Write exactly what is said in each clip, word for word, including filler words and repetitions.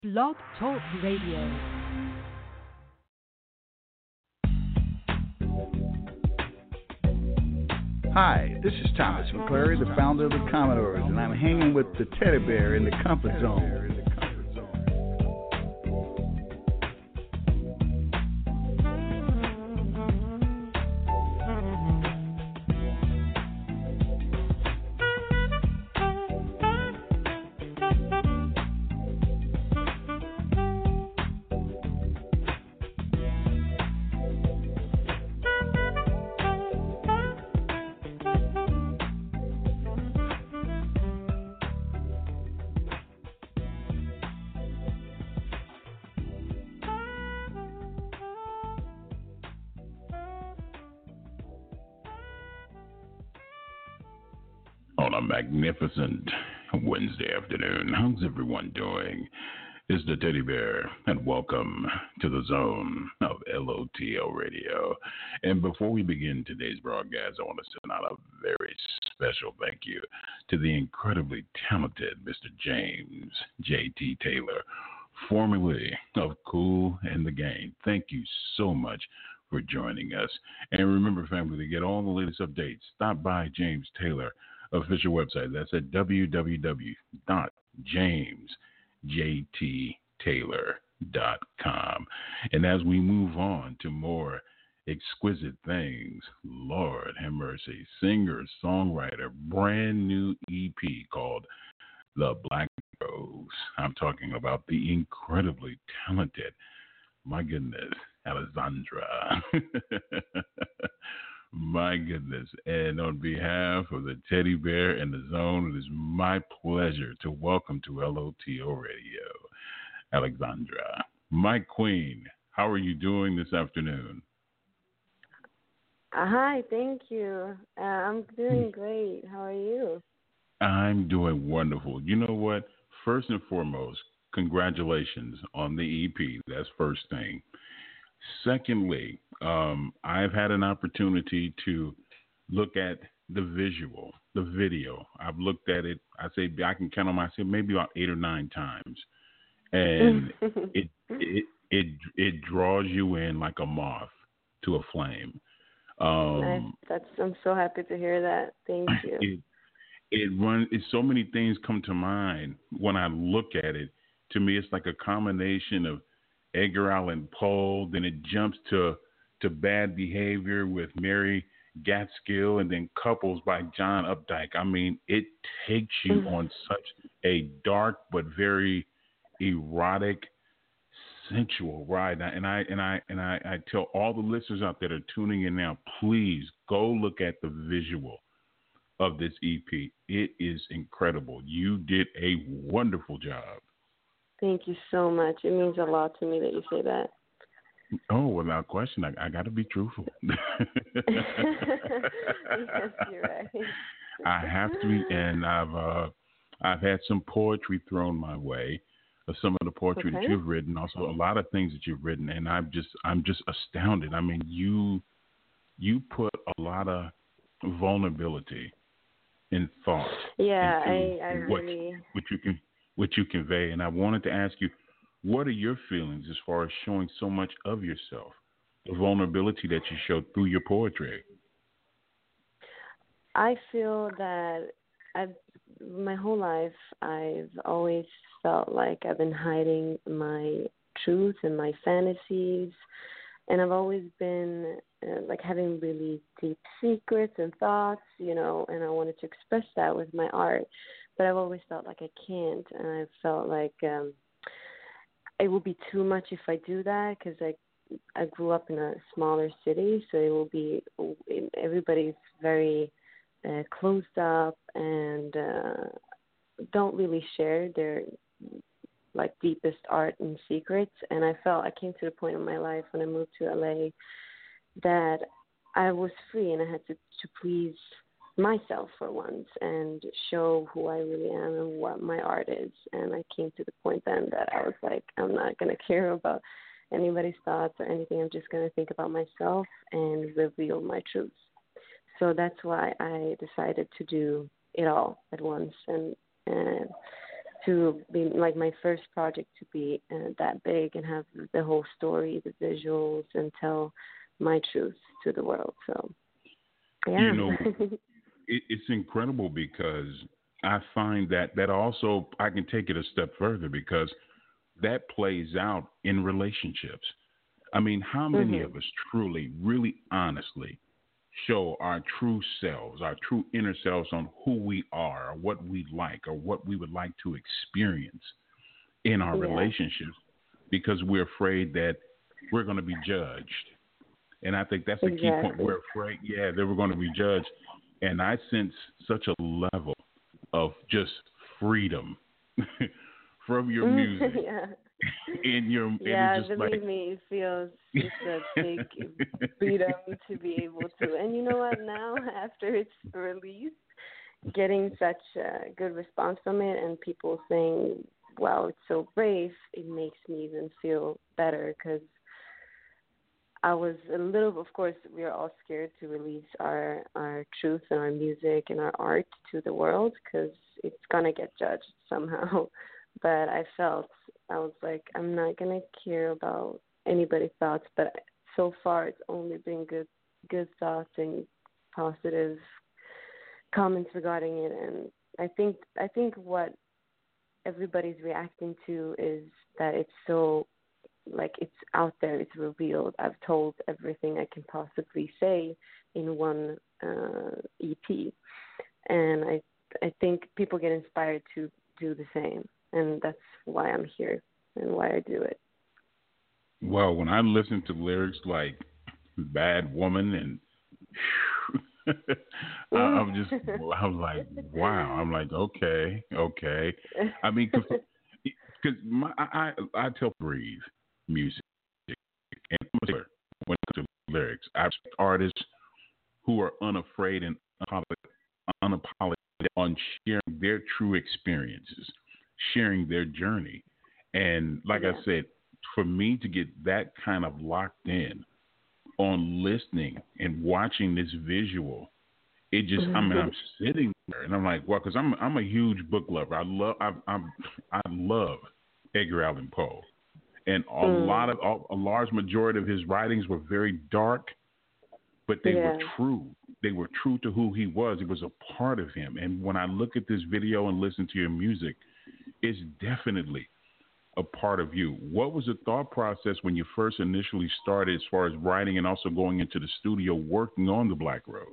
Blog Talk Radio. Hi, this is Thomas McClary, the founder of the Commodores, and I'm hanging with the teddy bear in the comfort zone. On a magnificent Wednesday afternoon, how's everyone doing? It's the Teddy Bear, and welcome to the zone of L O T L Radio. And before we begin today's broadcast, I want to send out a very special thank you to the incredibly talented Mister James J T Taylor, formerly of Kool and the Gang. Thank you so much for joining us. And remember, family, to get all the latest updates, stop by James Taylor official website. That's at w w w dot james j t taylor dot com. And as we move on to more exquisite things, Lord have mercy, singer, songwriter, brand new E P called The Black Rose. I'm talking about the incredibly talented, my goodness, Alexandra. My goodness. And on behalf of the Teddy Bear and the Zone, it is my pleasure to welcome to L O T O Radio, Alexandra. My queen, how are you doing this afternoon? Uh, hi, thank you. Uh, I'm doing great. How are you? I'm doing wonderful. You know what? First and foremost, congratulations on the E P. That's first thing. Secondly, um, I've had an opportunity to look at the visual, the video. I've looked at it. I say I can count on my say maybe about eight or nine times, and it it it it draws you in like a moth to a flame. Um, nice. That's I'm so happy to hear that. Thank you. It it run. It, so many things come to mind when I look at it. To me, it's like a combination of Edgar Allan Poe, then it jumps to to Bad Behavior with Mary Gaskill, and then Couples by John Updike. I mean, it takes you Mm. on such a dark but very erotic, sensual ride. And I and I and I, I tell all the listeners out there that are tuning in now, please go look at the visual of this E P. It is incredible. You did a wonderful job. Thank you so much. It means a lot to me that you say that. Oh, without question, I, I got to be truthful. Yes, you're right. I have to be, and I've uh, I've had some poetry thrown my way, of some of the poetry Okay. that you've written, also a lot of things that you've written, and I'm just I'm just astounded. I mean, you you put a lot of vulnerability in thought. Yeah, into I, I what, really. what you can what you convey, and I wanted to ask you, what are your feelings as far as showing so much of yourself, the vulnerability that you show through your poetry? I feel that I've my whole life I've always felt like I've been hiding my truth and my fantasies, and I've always been uh, like having really deep secrets and thoughts, you know, and I wanted to express that with my art, but I've always felt like I can't, and I felt like um, it will be too much if I do that because I I grew up in a smaller city, so it will be everybody's very uh, closed up and uh, don't really share their like deepest art and secrets. And I felt I came to the point in my life when I moved to L A that I was free and I had to, to please myself for once and show who I really am and what my art is. And I came to the point then that I was like, I'm not going to care about anybody's thoughts or anything. I'm just going to think about myself and reveal my truths. So that's why I decided to do it all at once. And, and to be like my first project to be uh, that big and have the whole story, the visuals, and tell my truth to the world. So, yeah. You know, it, it's incredible because I find that that also I can take it a step further because that plays out in relationships. I mean, how many mm-hmm. of us truly, really honestly show our true selves, our true inner selves on who we are or what we like or what we would like to experience in our yeah. relationships because we're afraid that we're going to be judged. And I think that's the exactly. key point. We're afraid, yeah, that we're going to be judged. And I sense such a level of just freedom from your music. yeah. In your, yeah, just believe like... me, it feels it's a big freedom to be able to. And you know what? Now, after it's released, getting such a good response from it and people saying, wow, it's so brave, it makes me even feel better because I was a little, of course, we are all scared to release our, our truth and our music and our art to the world because it's going to get judged somehow. But I felt, I was like, I'm not going to care about anybody's thoughts. But so far, it's only been good good thoughts and positive comments regarding it. And I think I think what everybody's reacting to is that it's so, like, it's out there, it's revealed. I've told everything I can possibly say in one uh, E P. And I I think people get inspired to do the same. And that's why I'm here and why I do it. Well, when I listen to lyrics like Bad Woman and I, I'm just, I'm like, wow. I'm like, okay, okay. I mean, because I, I, I tell breathe music. And when it comes to lyrics, I respect artists who are unafraid and unapologetic on sharing their true experiences, sharing their journey. And like yeah. I said, for me to get that kind of locked in on listening and watching this visual, it just, I mean, I'm sitting there and I'm like, well, because I'm, I'm a huge book lover. I love, I, I'm, I love Edgar Allan Poe. And a mm. lot of, a, a large majority of his writings were very dark, but they yeah. were true. They were true to who he was. It was a part of him. And when I look at this video and listen to your music, it's definitely a part of you. What was the thought process when you first initially started as far as writing and also going into the studio working on the Black Rose?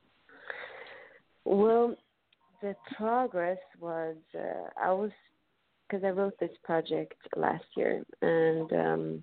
Well, the progress was, uh, I was, because I wrote this project last year, and um,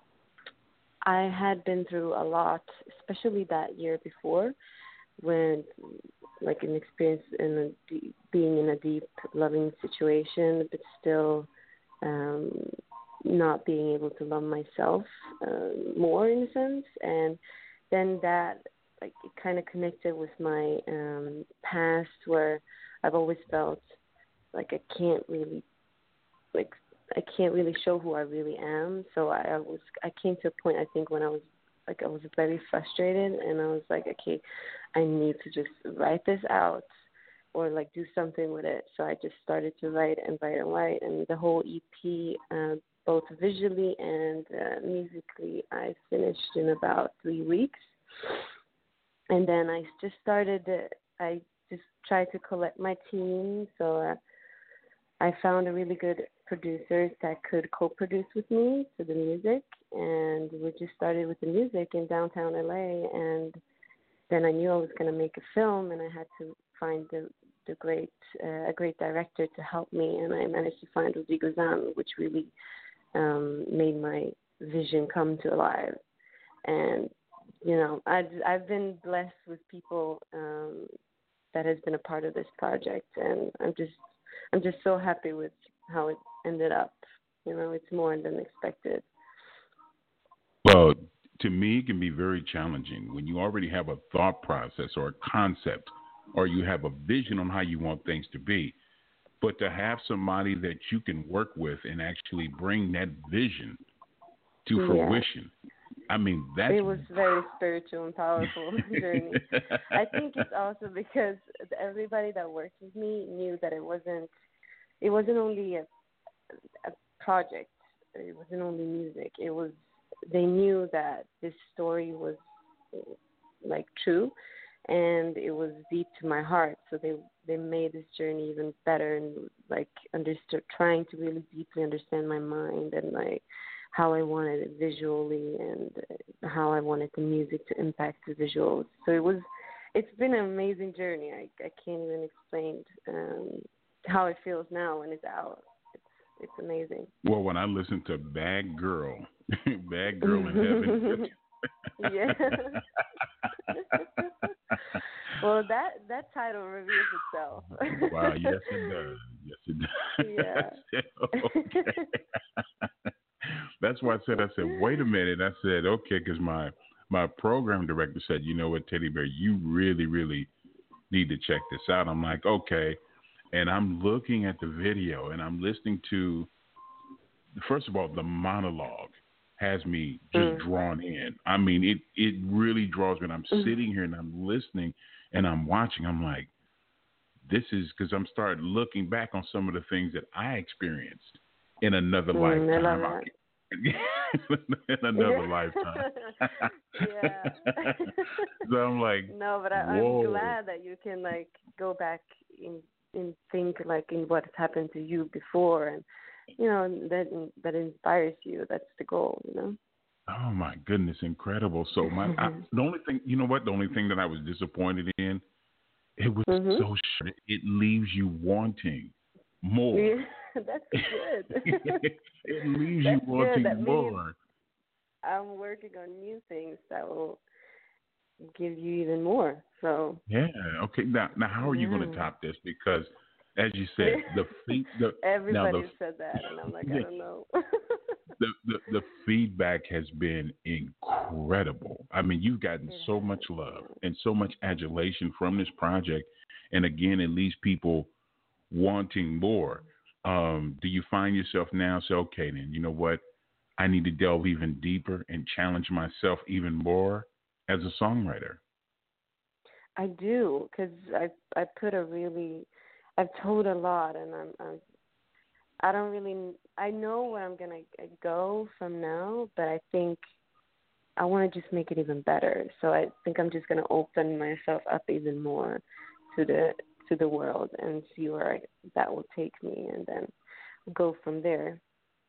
I had been through a lot, especially that year before, when, like, an experience in a deep, being in a deep, loving situation, but still um, not being able to love myself uh, more, in a sense. And then that, like, it kind of connected with my um, past, where I've always felt like I can't really, like, I can't really show who I really am. So I, I was, I came to a point, I think, when I was, like, I was very frustrated, and I was like, okay, I need to just write this out or, like, do something with it. So I just started to write and write and write, and the whole E P, uh, both visually and uh, musically, I finished in about three weeks. And then I just started, uh, I just tried to collect my team. So uh, I found a really good producers that could co-produce with me for the music, and we just started with the music in downtown L A. And then I knew I was going to make a film, and I had to find the the great uh, a great director to help me, and I managed to find Rodrigo Zan, which really um, made my vision come to life. And you know, I've I've been blessed with people um, that has been a part of this project, and I'm just I'm just so happy with how it ended up. You know, it's more than expected. Well, to me, it can be very challenging when you already have a thought process or a concept, or you have a vision on how you want things to be. But to have somebody that you can work with and actually bring that vision to yeah. fruition, I mean, that's... It was very spiritual and powerful journey. I think it's also because everybody that worked with me knew that it wasn't it wasn't only a, a project. It wasn't only music. It was, they knew that this story was like true, and it was deep to my heart. So they they made this journey even better, and like understood, trying to really deeply understand my mind and like how I wanted it visually and how I wanted the music to impact the visuals. So it was, it's been an amazing journey. I I can't even explain um, how it feels now when it's out. It's it's amazing. Well, when I listen to Bad Girl, Bad Girl in Heaven. Yeah. Well, that that title reveals itself. Wow, yes it does. Yes it does. Yeah. Okay. That's why I said, I said, wait a minute. I said, okay, because my, my program director said, you know what, Teddy Bear, you really, really need to check this out. I'm like, okay. And I'm looking at the video and I'm listening to, first of all, the monologue has me just mm. drawn in. I mean, it, it really draws me. And I'm mm. sitting here and I'm listening and I'm watching. I'm like, this is, because I'm starting looking back on some of the things that I experienced in another mm, lifetime. in another yeah. lifetime. Yeah. So I'm like, no, but I, I'm glad that you can like go back and, and think like in what has happened to you before, and you know that that inspires you. That's the goal, you know. Oh my goodness, incredible! So my I, the only thing, you know what, the only thing that I was disappointed in, it was mm-hmm. so short. It leaves you wanting more. Yeah. That's good. It leaves That's you wanting that more. I'm working on new things that will give you even more. So yeah, okay. Now, now, how are yeah. you going to top this? Because, as you said, the feed. The, Everybody now the, said that, and I'm like, yeah, I don't know. the, the the feedback has been incredible. I mean, you've gotten it so has, much love yeah. and so much adulation from this project, and again, it leaves people wanting more. Um, do you find yourself now say, okay, then, you know what? I need to delve even deeper and challenge myself even more as a songwriter? I do, because I I put a really, I've told a lot, and I'm, I'm I don't really, I know where I'm gonna go from now, but I think I want to just make it even better. So I think I'm just gonna open myself up even more to the to the world and see where I, that will take me, and then go from there.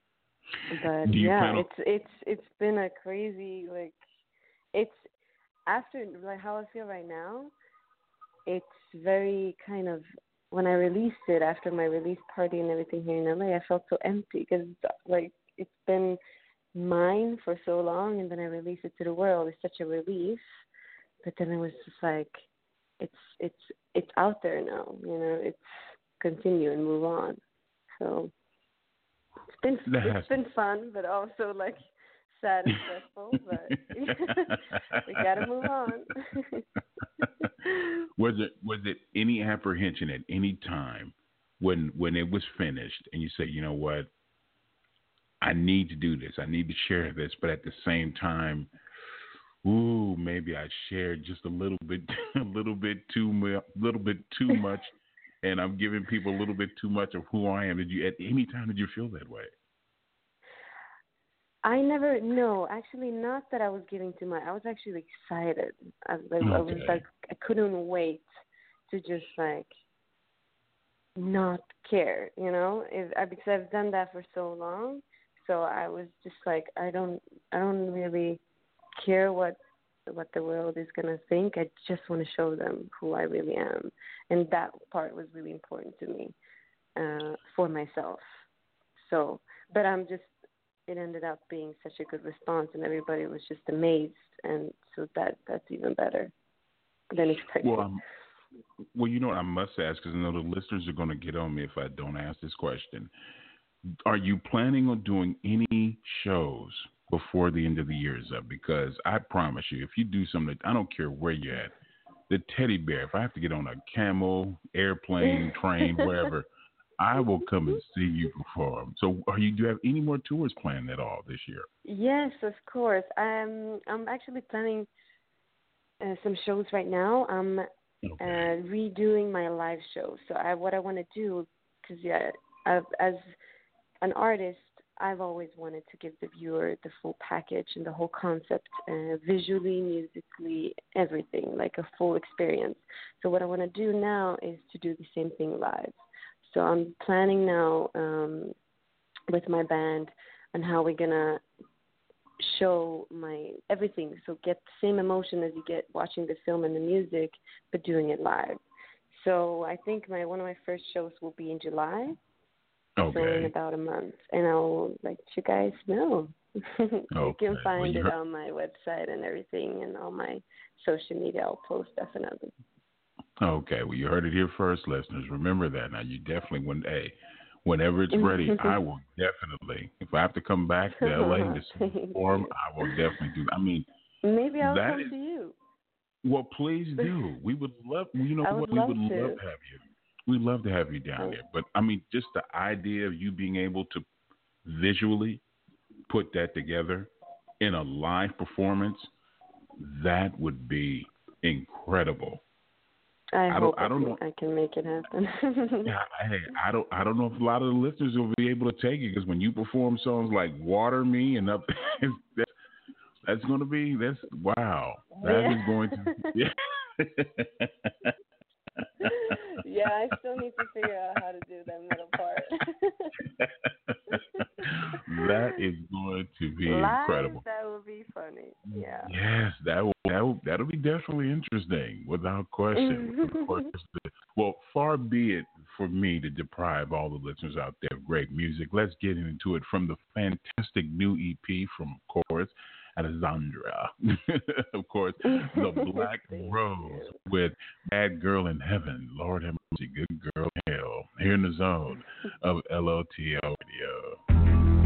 But yeah, it's it's it's been a crazy, like, it's after like how I feel right now. It's very kind of, when I released it after my release party and everything here in L A, I felt so empty because like it's been mine for so long, and then I released it to the world. It's such a relief, but then it was just like, it's it's it's out there now, you know. It's continue and move on. So it's been it's been fun, but also like sad and stressful. But we gotta move on. Was it was it any apprehension at any time when when it was finished and you say, you know what, I need to do this, I need to share this, but at the same time, ooh, maybe I shared just a little bit, a little bit too much, little bit too much, and I'm giving people a little bit too much of who I am. Did you at any time did you feel that way? I never, no, actually not that I was giving too much. I was actually excited. I was like, okay. I was like, I couldn't wait to just like not care, you know, if, I, because I've done that for so long. So I was just like, I don't, I don't really care what what the world is gonna think. I just want to show them who I really am, and that part was really important to me uh, for myself. So, but I'm just. It ended up being such a good response, and everybody was just amazed, and so that that's even better than expected. Well, um, well, you know what I must ask, because I know the listeners are going to get on me if I don't ask this question. Are you planning on doing any shows before the end of the year is up? Because I promise you, if you do something, I don't care where you're at, the Teddy Bear, if I have to get on a camel, airplane, train, wherever, I will come and see you perform. So, are you do you have any more tours planned at all this year? Yes, of course. I'm I'm actually planning uh, some shows right now. I'm okay. uh, redoing my live show. So, I what I want to do, because yeah, I've, as an artist, I've always wanted to give the viewer the full package and the whole concept, uh, visually, musically, everything, like a full experience. So what I want to do now is to do the same thing live. So I'm planning now um, with my band on how we're going to show my everything. So get the same emotion as you get watching the film and the music, but doing it live. So I think my one of my first shows will be in July. Okay. So in about a month, and I'll let you guys know. You Okay. can find Well, you it heard- on my website and everything, and all my social media. I'll post definitely. Okay. Well, you heard it here first, listeners. Remember that. Now, you definitely, when, hey, whenever it's ready, I will definitely, if I have to come back to L A to perform, I will definitely do that. I mean, maybe I'll that come is, to you. Well, please do. We would love, you know I what, would we love would to. love to have you. We'd love to have you down Oh. there. But, I mean, just the idea of you being able to visually put that together in a live performance, that would be incredible. I, I hope don't, I I don't can, know. I can make it happen. Yeah, hey, I don't, I don't know if a lot of the listeners will be able to take it, because when you perform songs like "Water Me" and "Up," that's, that's going to be, that's wow. That Yeah. is going to, yeah. Yeah, I still need to figure out how to do that middle part. That is going to be Live, incredible. that would be funny. Yeah. Yes, that will, that will, that'll be definitely interesting, without question. Of course, well, far be it for me to deprive all the listeners out there of great music. Let's get into it from the fantastic new E P from, of course, Alessandra. Of course, The Black Rose you. with Bad Girl in Heaven. Lord have mercy, good girl in hell. Here in the zone of L O T L Radio.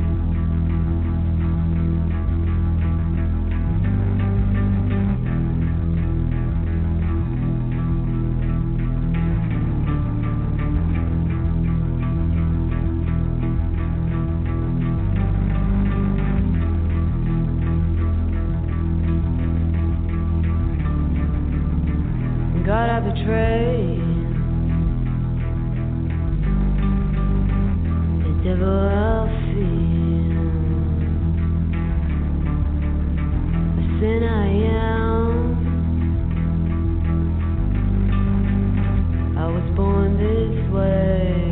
God I betrayed, the devil I fear, the sin I am. I was born this way.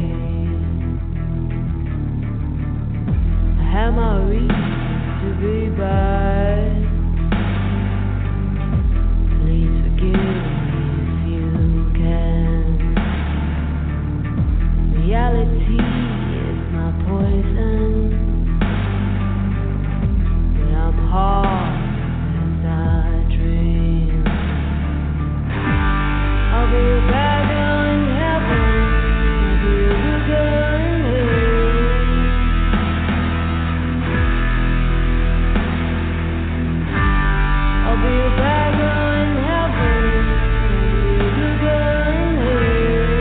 I have my reason to be bad. Please forgive me. Reality is my poison, but I'm hard as I dream. I'll be a bad girl in heaven, I'll be a good girl in hell. I'll be a bad girl in heaven, I'll be a good girl in hell.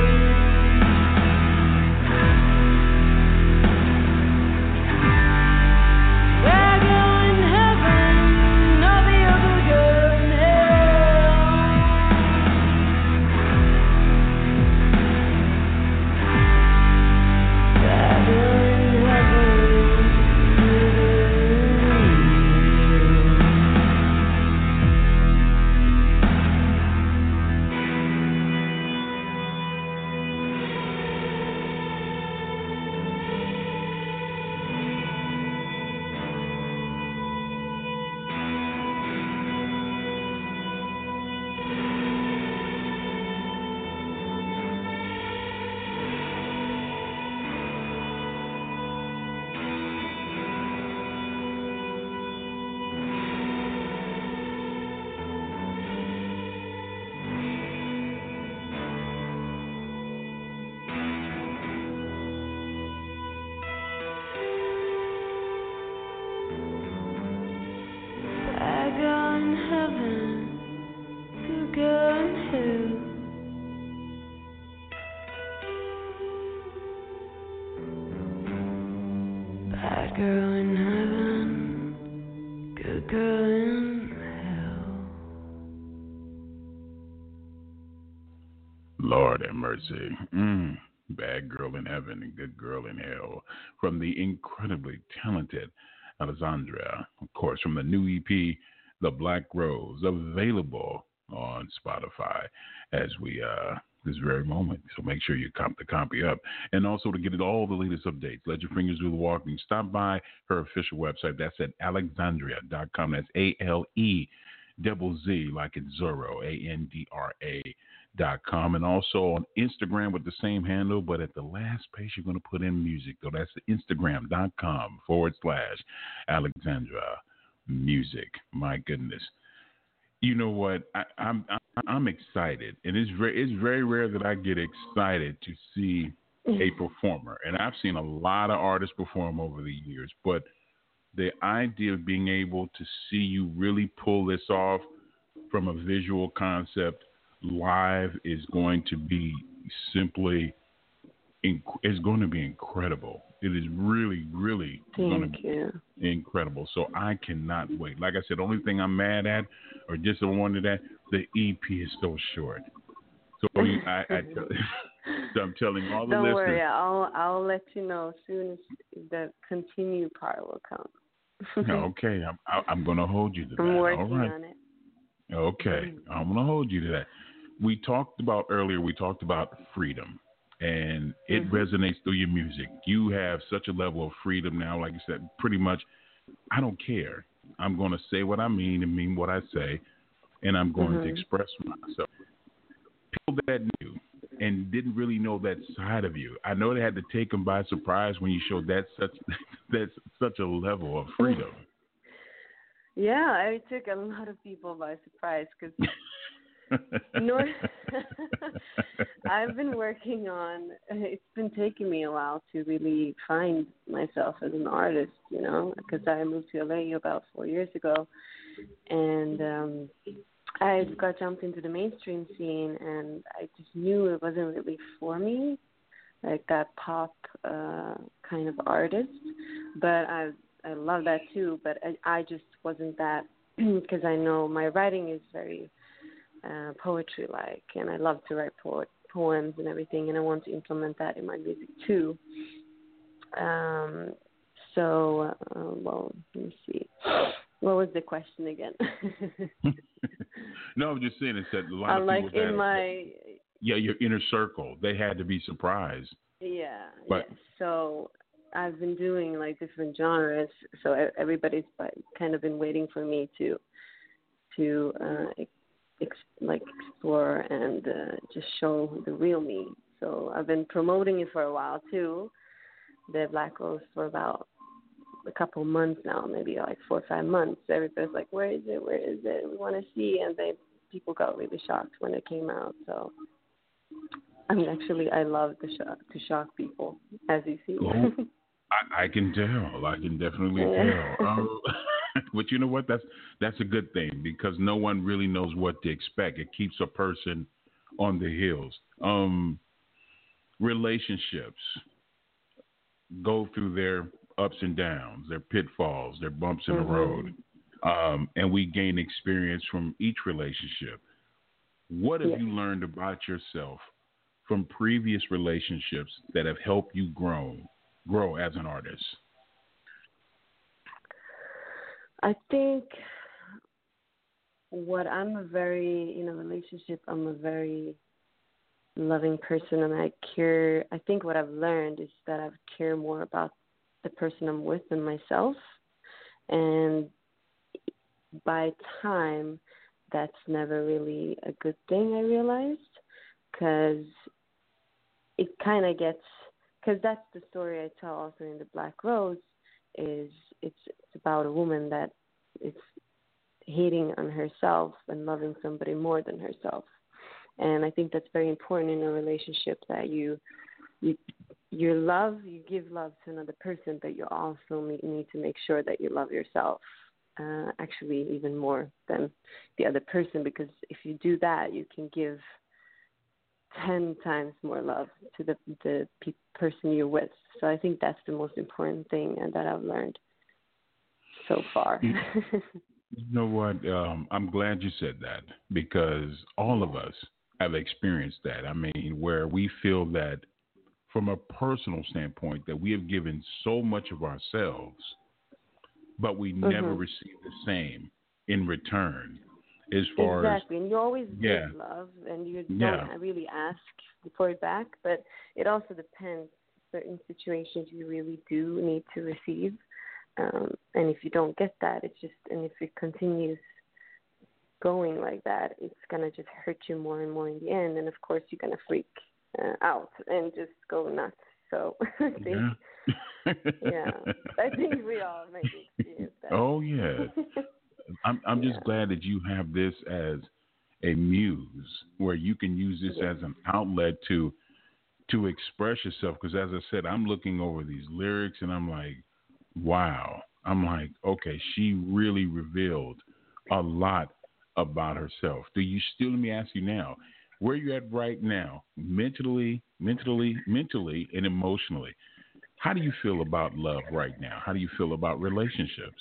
Bad girl in heaven, good girl in hell. Lord have mercy. Mm. Bad Girl in Heaven and Good Girl in Hell from the incredibly talented Alexandria. Of course, from the new E P, The Black Rose, available on Spotify as we uh this very moment. So make sure you comp the copy up. And also to get all the latest updates, let your fingers do the walking. Stop by her official website. That's at alexandria dot com. That's A L E double Z like it's Zorro, A N D R A dot com. And also on Instagram with the same handle, but at the last page you're going to put in music. So that's Instagram dot com forward slash Alexandra Music. My goodness. You know what? I, I'm I'm excited, and it's very it's very rare that I get excited to see a performer. And I've seen a lot of artists perform over the years, but the idea of being able to see you really pull this off from a visual concept live is going to be simply inc- it's going to be incredible. It is really, really going to be incredible. So I cannot wait. Like I said, the only thing I'm mad at or disappointed at, the E P is so short. So I, I tell, so I'm telling all the Don't listeners. Don't worry, I'll I'll let you know as soon as the continue part will come. Okay, I'm I'm going to hold you to that. I'm working all right. on it. Okay, I'm going to hold you to that. We talked about earlier. We talked about freedom. And it mm-hmm. resonates through your music. You have such a level of freedom now, like you said, pretty much, I don't care. I'm going to say what I mean and mean what I say, and I'm going mm-hmm. to express myself. People that knew and didn't really know that side of you, I know they had to take them by surprise when you showed that such that's such a level of freedom. Yeah, it took a lot of people by surprise because Nor- I've been working on, it's been taking me a while to really find myself as an artist, you know, because I moved to L A about four years ago, and um, I got jumped into the mainstream scene, and I just knew it wasn't really for me, like that pop uh, kind of artist, but I I love that too, but I, I just wasn't that, because I know my writing is very Uh, poetry like, and I love to write po- poems and everything, and I want to implement that in my music too. Um, so, uh, well, let me see. What was the question again? No, I'm just saying it's that a lot I'm of like people in had, my yeah, your inner circle, they had to be surprised. Yeah, but, yeah. So I've been doing like different genres, so everybody's kind of been waiting for me to to uh, Ex- like explore and uh, just show the real me. So I've been promoting it for a while too, the Black Rose, for about a couple months now, maybe like four or five months. Everybody's like, where is it? Where is it? We want to see. And they people got really shocked when it came out. So I mean, actually, I love to shock to shock people, as you see. Oh, I, I can tell. I can definitely yeah. tell. Um, But you know what? That's that's a good thing, because no one really knows what to expect. It keeps a person on the heels. Um, relationships go through their ups and downs, their pitfalls, their bumps in mm-hmm. the road, um, and we gain experience from each relationship. What have yes. you learned about yourself from previous relationships that have helped you grow grow as an artist? I think what I'm a very, in a relationship, I'm a very loving person, and I care. I think what I've learned is that I care more about the person I'm with than myself. And by time, that's never really a good thing, I realized, because it kind of gets, because that's the story I tell also in The Black Rose, is it's, it's about a woman that is hating on herself and loving somebody more than herself. And I think that's very important in a relationship, that you you your love, you give love to another person, but you also need to make sure that you love yourself, uh, actually even more than the other person, because if you do that, you can give ten times more love to the the pe- person you're with. So I think that's the most important thing that I've learned so far. You know what? Um, I'm glad you said that, because all of us have experienced that. I mean, where we feel that from a personal standpoint that we have given so much of ourselves, but we mm-hmm. never receive the same in return. As far exactly, as, and you always yeah. give love, and you don't yeah. really ask for it back. But it also depends. Certain situations you really do need to receive, um, and if you don't get that, it's just, and if it continues going like that, it's gonna just hurt you more and more in the end. And of course, you're gonna freak uh, out and just go nuts. So I think, yeah, yeah, I think we all maybe experience that. Oh yeah. I'm I'm just yeah. glad that you have this as a muse where you can use this yeah. as an outlet to to express yourself. Because as I said, I'm looking over these lyrics and I'm like, wow. I'm like, okay, she really revealed a lot about herself. Do you still? Let me ask you now, where you at right now, mentally, mentally, mentally, and emotionally? How do you feel about love right now? How do you feel about relationships?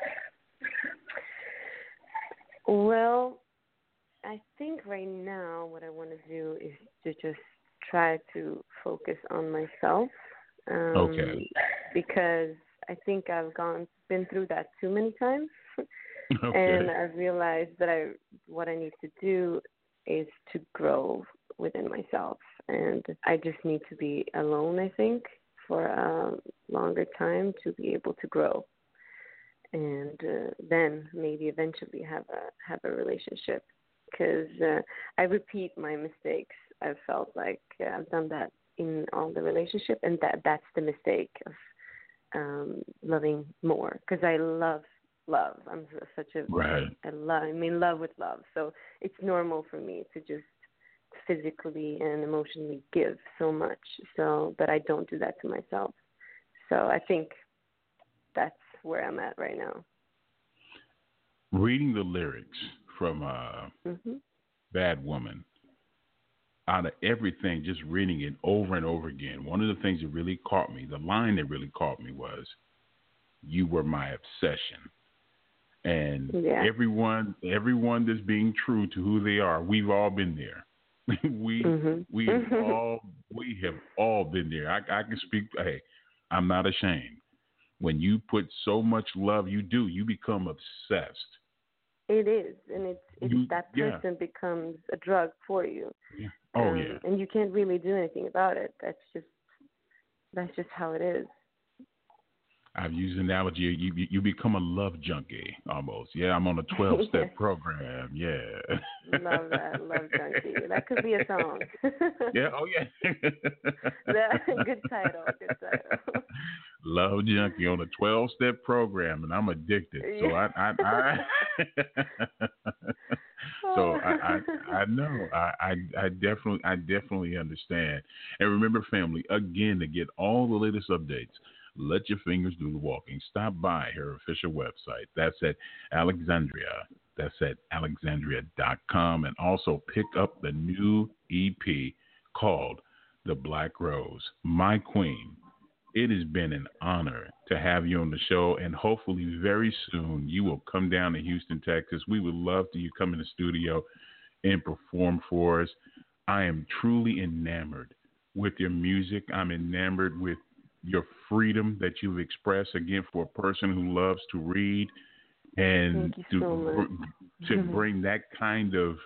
Well, I think right now what I want to do is to just try to focus on myself. Um, okay. Because I think I've gone been through that too many times, okay. and I've realized that I what I need to do is to grow within myself, and I just need to be alone. I think for a longer time to be able to grow. And uh, then maybe eventually have a have a relationship, because uh, I repeat my mistakes. I've felt like uh, I've done that in all the relationship, and that that's the mistake of um, loving more, because I love love. I'm such a right. I love. I'm in love with love, so it's normal for me to just physically and emotionally give so much. So, but I don't do that to myself. So I think that's where I'm at right now. Reading the lyrics from uh, mm-hmm. Bad Woman, out of everything, just reading it over and over again, one of the things that really caught me, the line that really caught me was, "You were my obsession." And yeah. everyone, everyone that's being true to who they are, we've all been there. we mm-hmm. we have all we have all been there. I, I can speak. Hey, I'm not ashamed. When you put so much love, you do, you become obsessed. It is, and it's, it's you, that person yeah. becomes a drug for you. Yeah. Oh um, yeah. And you can't really do anything about it. That's just that's just how it is. I've used an analogy. You, you you become a love junkie almost. Yeah, I'm on a twelve-step yes. program. Yeah. Love that, love junkie. That could be a song. yeah. Oh yeah. that, good title. Good title. Love junkie on a twelve-step program, and I'm addicted. So I I, I so I, I I know I, I I definitely I definitely understand. And remember, family, again, to get all the latest updates, let your fingers do the walking. Stop by her official website. That's at Alexandria. That's at alexandria dot com. And also pick up the new E P called The Black Rose. My Queen, it has been an honor to have you on the show. And hopefully very soon you will come down to Houston, Texas. We would love to you come in the studio and perform for us. I am truly enamored with your music. I'm enamored with your freedom that you've expressed, again, for a person who loves to read and to, so to mm-hmm. bring that kind of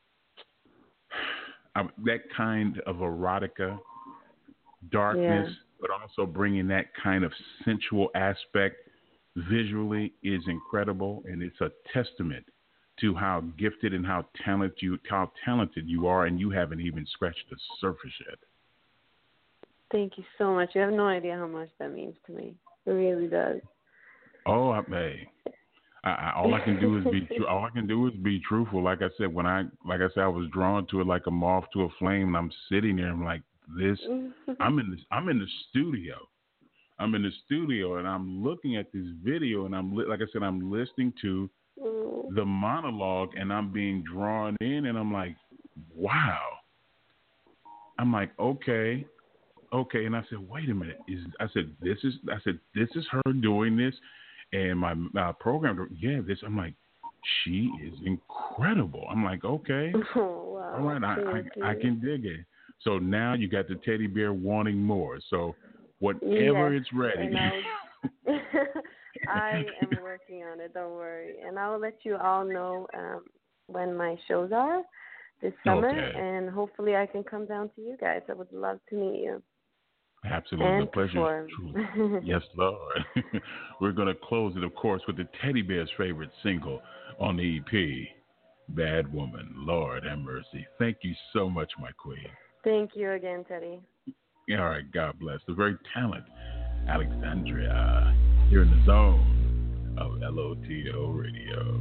uh, that kind of erotica, darkness, yeah. but also bringing that kind of sensual aspect visually is incredible, and it's a testament to how gifted and how talented you how talented you are, and you haven't even scratched the surface yet. Thank you so much. You have no idea how much that means to me. It really does. Oh, I, hey, I, I, all I can do is be tr- all I can do is be truthful. Like I said, when I like I said, I was drawn to it like a moth to a flame, and I'm sitting there. I'm like, this. I'm in this. I'm in the studio. I'm in the studio, and I'm looking at this video, and I'm li- like I said, I'm listening to mm. the monologue, and I'm being drawn in, and I'm like, wow. I'm like, okay. Okay, and I said, wait a minute. Is I said this is I said this is her doing this, and my uh, program. Yeah, this. I'm like, she is incredible. I'm like, okay, oh, wow. all right, I, I I can dig it. So now you got the teddy bear wanting more. So whenever Yes, it's ready. and I'll, I am working on it. Don't worry, and I will let you all know um, when my shows are this summer, Okay. and hopefully I can come down to you guys. I would love to meet you. Absolutely. And The pleasure is true. Yes, Lord. We're going to close it, of course, with the teddy bear's favorite single on the E P, Bad Woman. Lord have mercy. Thank you so much, my queen. Thank you again, Teddy. All right, God bless. The very talented Alexandria here in the zone of L O T O Radio.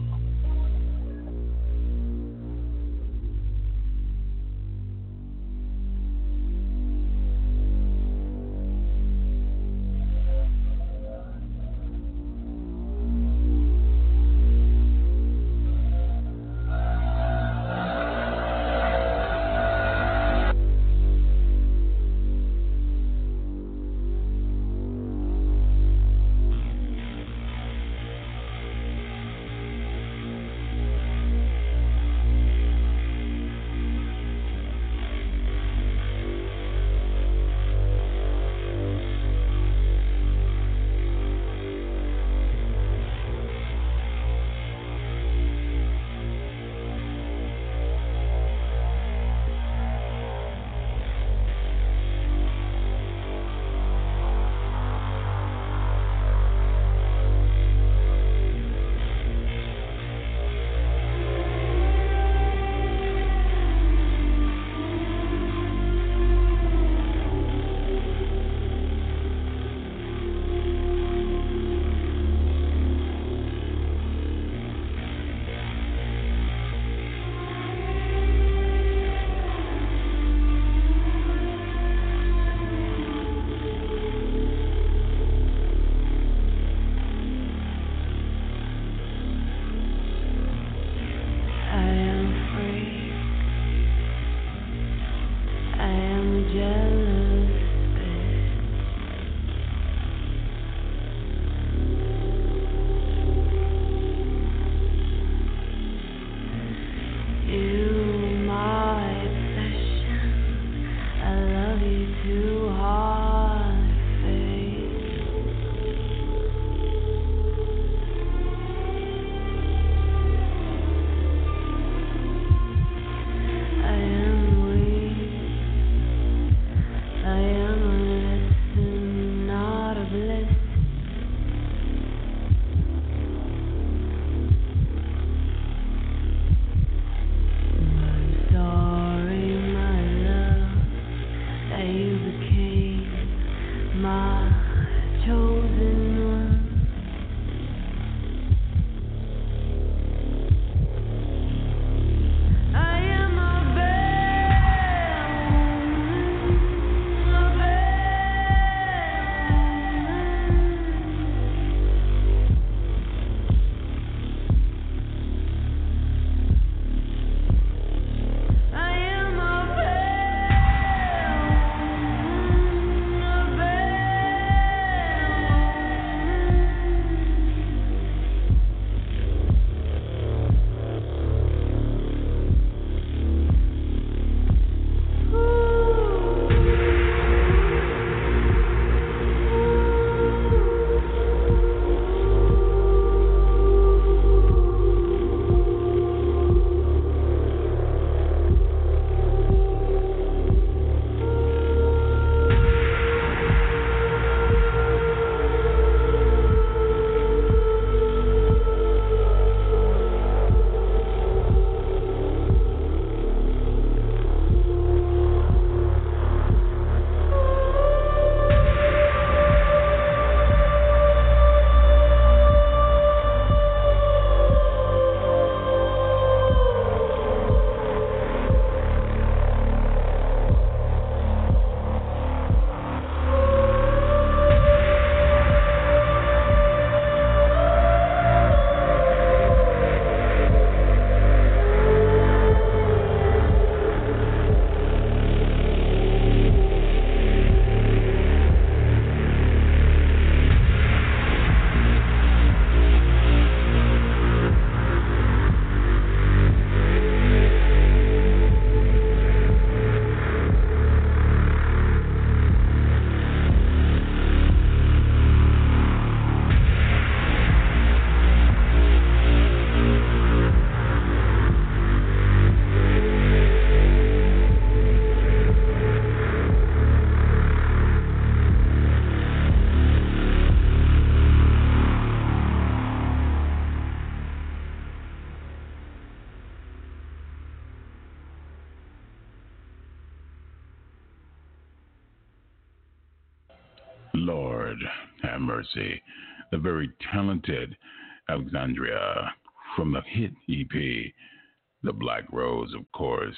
Lord have mercy. The very talented Alexandria from the hit E P, The Black Rose, of course.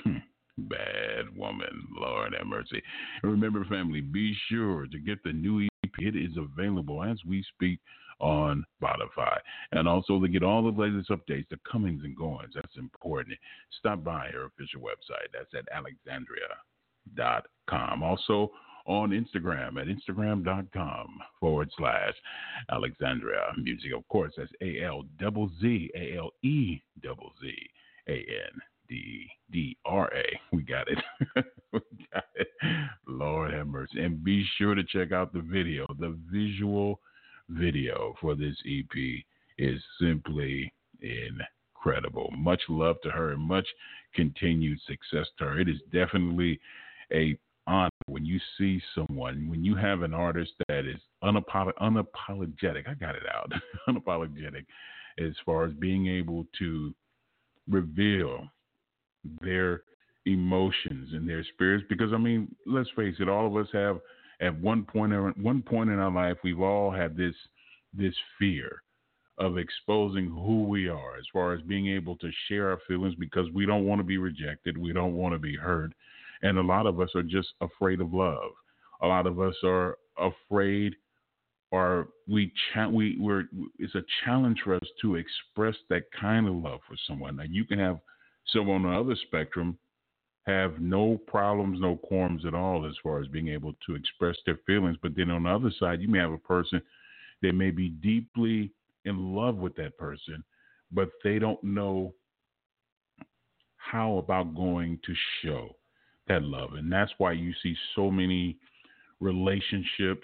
Bad woman. Lord have mercy. And remember, family, be sure to get the new E P. It is available as we speak on Spotify. And also to get all the latest updates, the comings and goings. That's important. Stop by her official website. That's at alexandria dot com. Also on Instagram at instagram.com forward slash Alexandria Music. Of course, that's A L double Z, A L E double Z, A N D D R A. We got it. We got it. Lord have mercy. And be sure to check out the video. The visual video for this E P is simply incredible. Much love to her and much continued success to her. It is definitely a honor when you see someone, when you have an artist that is unapolo- unapologetic, I got it out, unapologetic as far as being able to reveal their emotions and their spirits. Because, I mean, let's face it, all of us have at one point, or one point in our life, we've all had this this fear of exposing who we are as far as being able to share our feelings because we don't want to be rejected. We don't want to be hurt. And a lot of us are just afraid of love. A lot of us are afraid, or we cha- we we're it's a challenge for us to express that kind of love for someone. Now, you can have someone on the other spectrum have no problems, no qualms at all as far as being able to express their feelings. But then on the other side, you may have a person that may be deeply in love with that person, but they don't know how about going to show that love. And that's why you see so many relationships,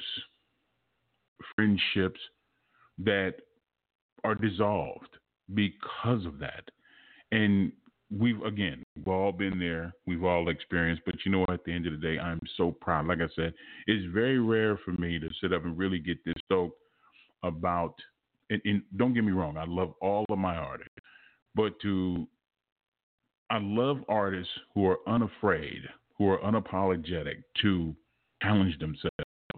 friendships that are dissolved because of that. And we've, again, we've all been there. We've all experienced. But you know what? At the end of the day, I'm so proud. Like I said, it's very rare for me to sit up and really get this stoked about, and, and don't get me wrong, I love all of my artists. But to I love artists who are unafraid, who are unapologetic to challenge themselves,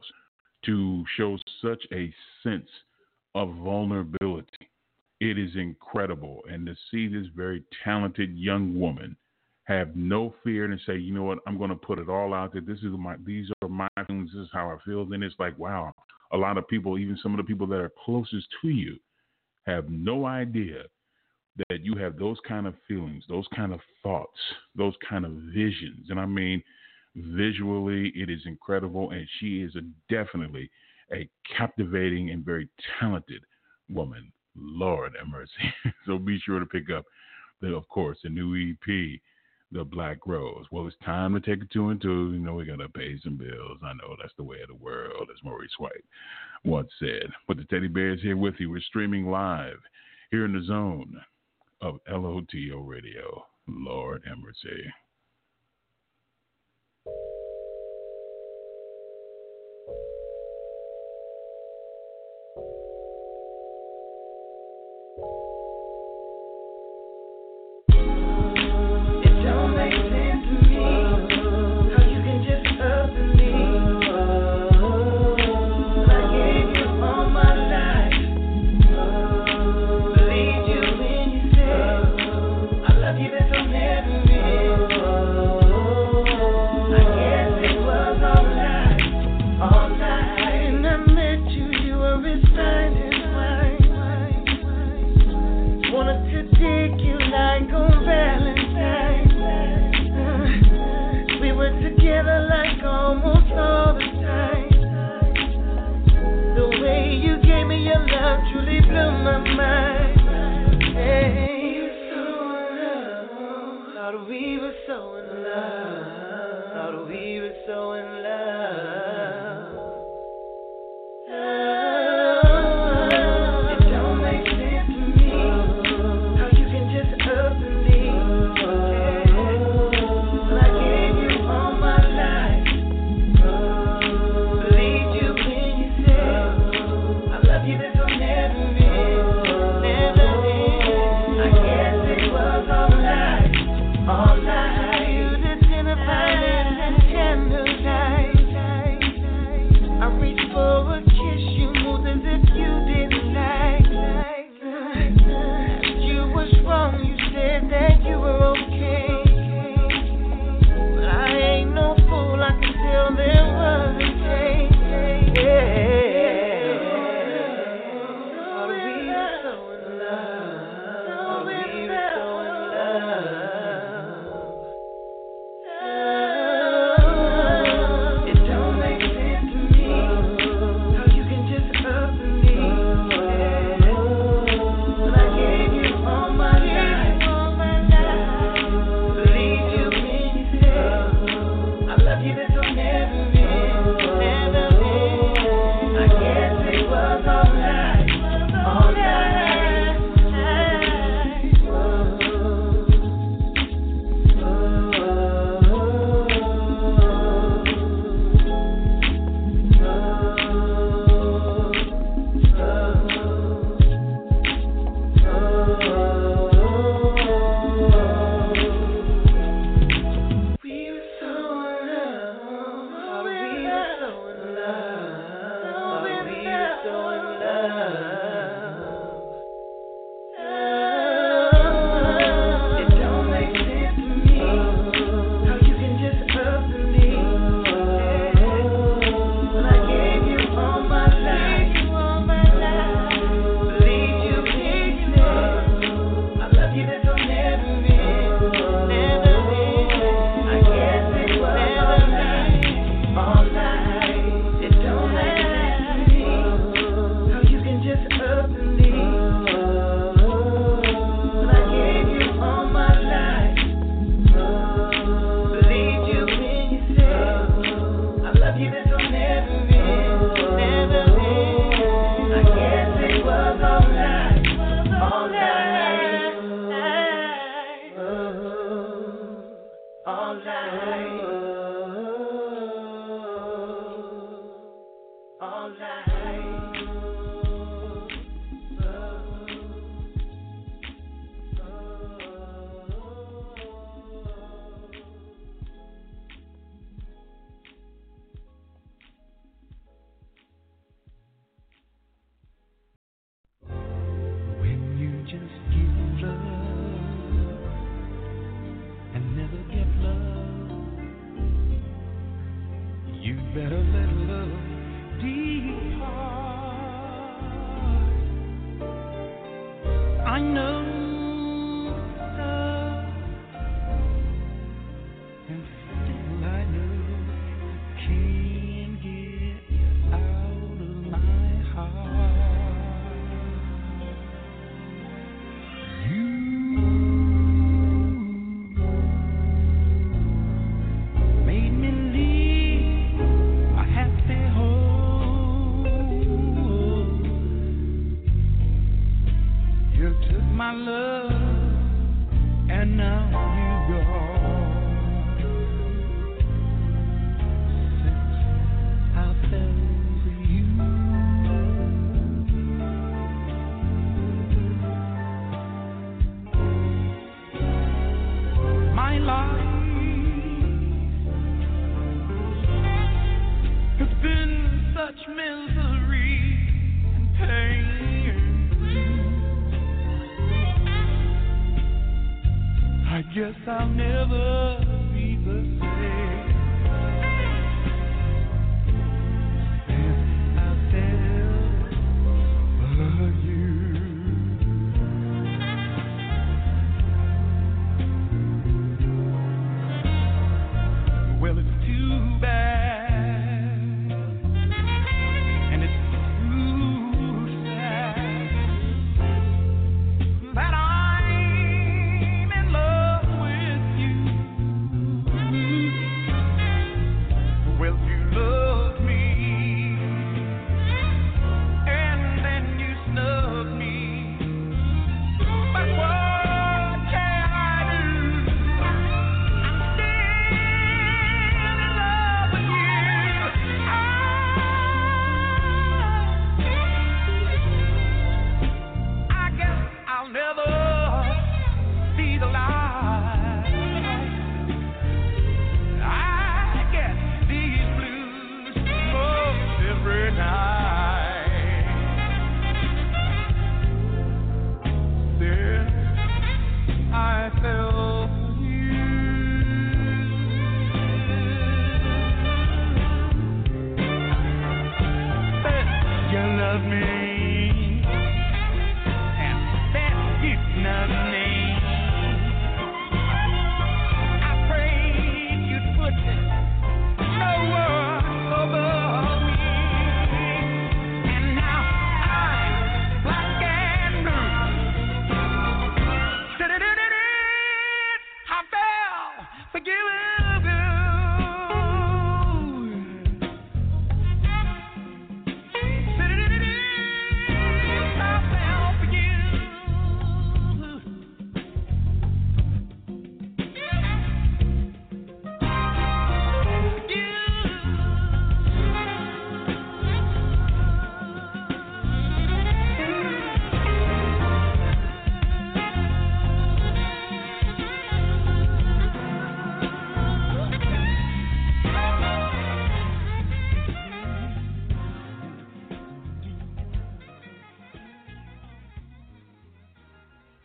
to show such a sense of vulnerability. It is incredible. And to see this very talented young woman have no fear and say, you know what, I'm going to put it all out there. This is my, these are my feelings. This is how I feel. Then it's like, wow, a lot of people, even some of the people that are closest to you, have no idea that you have those kind of feelings, those kind of thoughts, those kind of visions. And I mean, visually, it is incredible. And she is a, definitely a captivating and very talented woman. Lord have mercy. So be sure to pick up, the, of course, the new E P, The Black Rose. Well, it's time to take a two and two. You know, we got to pay some bills. I know that's the way of the world, as Maurice White once said. But the Teddy Bear is here with you. We're streaming live here in the zone of L O T O Radio. Lord have mercy.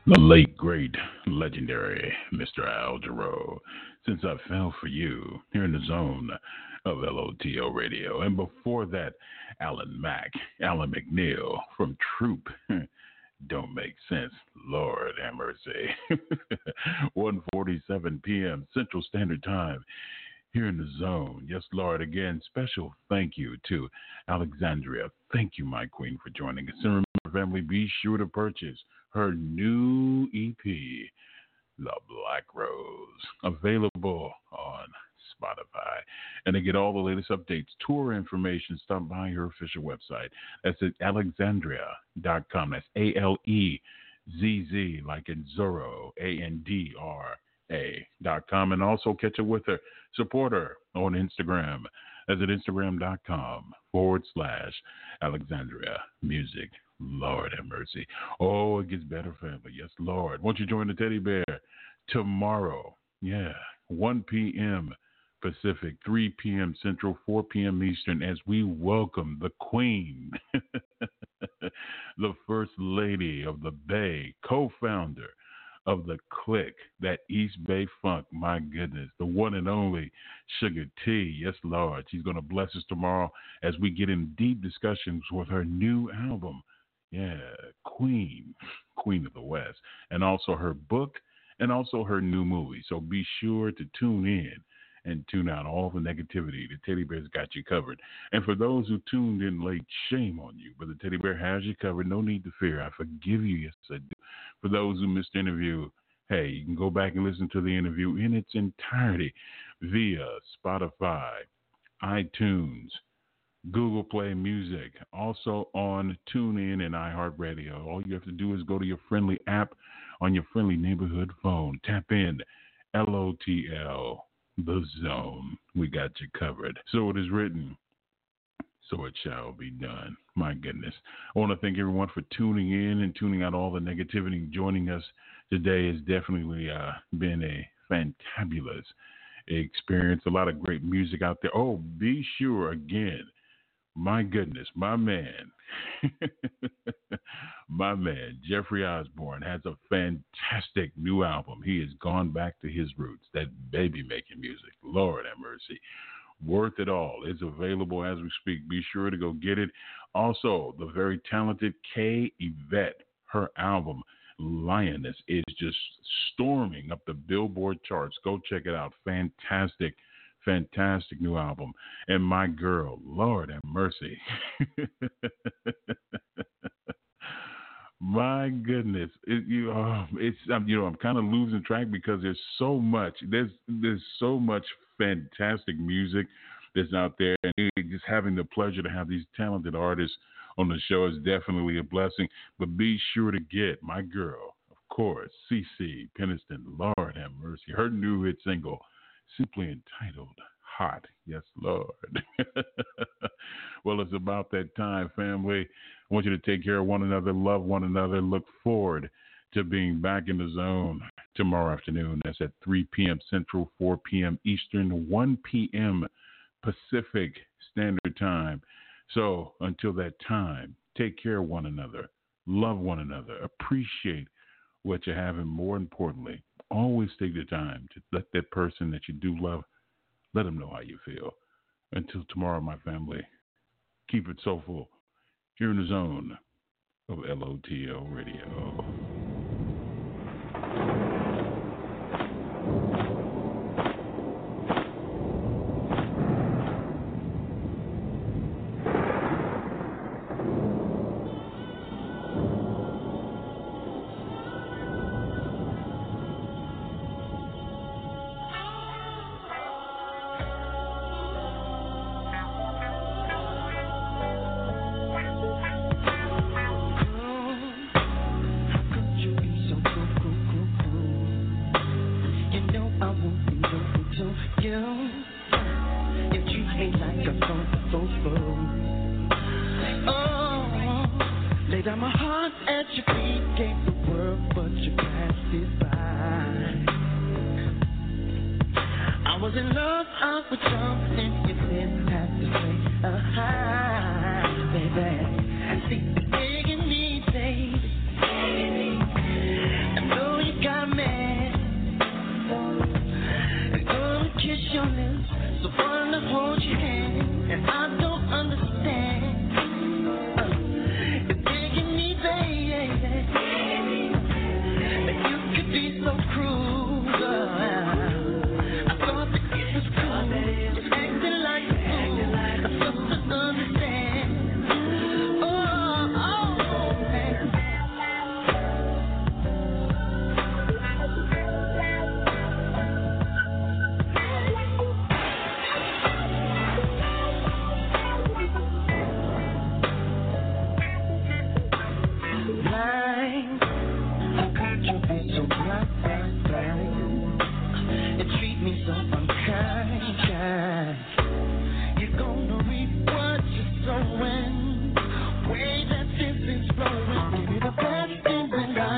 The late, great, legendary Mister Al Jarreau. Since I Fell for You, here in the zone of L O T O Radio. And before that, Alan Mack, Alan McNeil from Troop. Don't make sense. Lord have mercy. one forty-seven p.m. Central Standard Time here in the zone. Yes, Lord. Again, special thank you to Alexandria. Thank you, my queen, for joining us. And remember, family, be sure to purchase her new E P, The Black Rose, available on Spotify. And to get all the latest updates, tour information, stop by her official website. That's at alexandria dot com. That's A L E Z Z, like in Zorro, A N D R A dot com. And also catch up with her, support her on Instagram. That's at instagram.com forward slash Alexandria Music. Lord have mercy. Oh, it gets better, family. Yes, Lord. Won't you join the Teddy Bear tomorrow? Yeah, one p.m. Pacific, three p.m. Central, four p.m. Eastern, as we welcome the Queen, the First Lady of the Bay, co-founder of the Click, that East Bay Funk. My goodness, the one and only Sugar T. Yes, Lord. She's going to bless us tomorrow as we get in deep discussions with her new album. Yeah, Queen, Queen of the West, and also her book and also her new movie. So be sure to tune in and tune out all the negativity. The Teddy Bear's got you covered. And for those who tuned in late, shame on you. But the Teddy Bear has you covered. No need to fear. I forgive you. Yes, I do. For those who missed the interview, hey, you can go back and listen to the interview in its entirety via Spotify, iTunes, Google Play Music, also on TuneIn and iHeartRadio. All you have to do is go to your friendly app on your friendly neighborhood phone. Tap in L O T L, The Zone. We got you covered. So it is written, so it shall be done. My goodness. I want to thank everyone for tuning in and tuning out all the negativity. Joining us today has definitely uh, been a fantabulous experience. A lot of great music out there. Oh, be sure again, my goodness, my man, my man, Jeffrey Osborne has a fantastic new album. He has gone back to his roots, that baby making music. Lord have mercy. Worth it all. It's available as we speak. Be sure to go get it. Also, the very talented Kay Yvette, her album, Lioness, is just storming up the Billboard charts. Go check it out. Fantastic. Fantastic new album. And my girl, Lord have mercy. My goodness. It, you, oh, it's, um, you know, I'm kind of losing track because there's so much, there's, there's so much fantastic music that's out there. And just having the pleasure to have these talented artists on the show is definitely a blessing. But be sure to get my girl, of course, CeCe Peniston, Lord have mercy. Her new hit single, simply entitled Hot. Yes, Lord. Well, it's about that time, family. I want you to take care of one another, love one another, look forward to being back in the zone tomorrow afternoon. That's at three p.m. Central, four p.m. Eastern, one p.m. Pacific Standard Time. So until that time, take care of one another, love one another, appreciate what you have, and more importantly, always take the time to let that person that you do love, let them know how you feel. Until tomorrow, my family, keep it soulful here in the zone of L O T O Radio. Baby, I see you taking me, baby.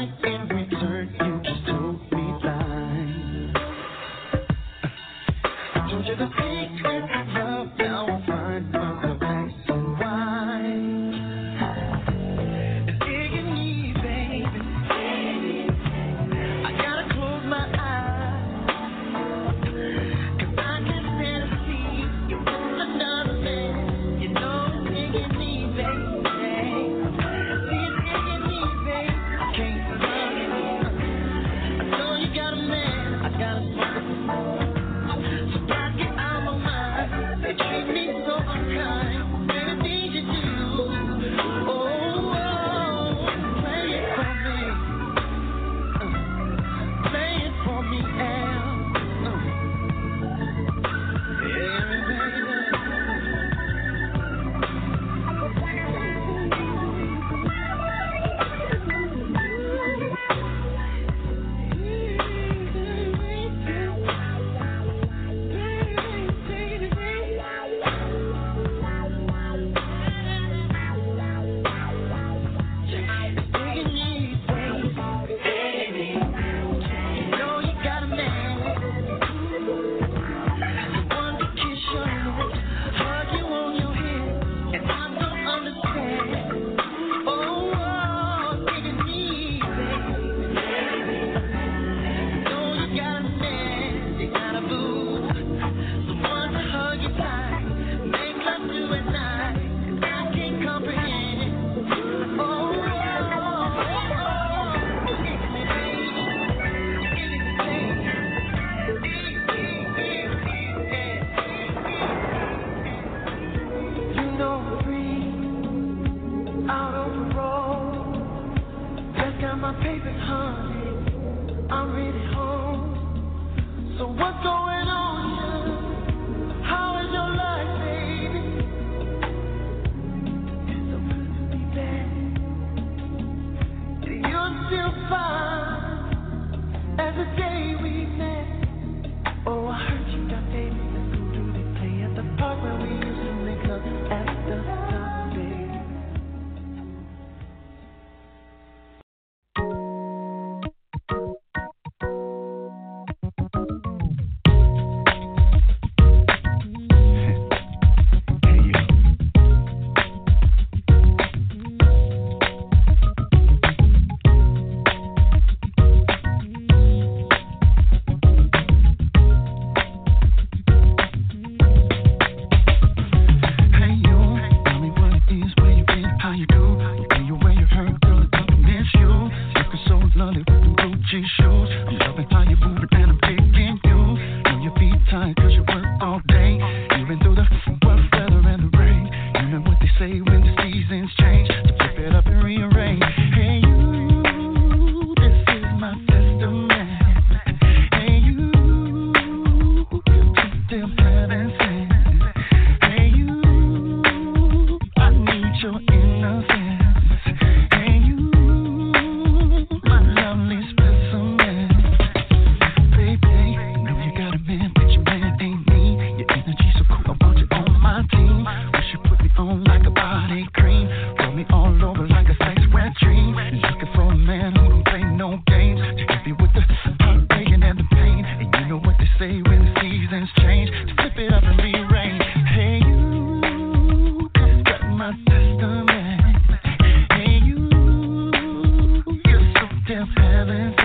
Heaven.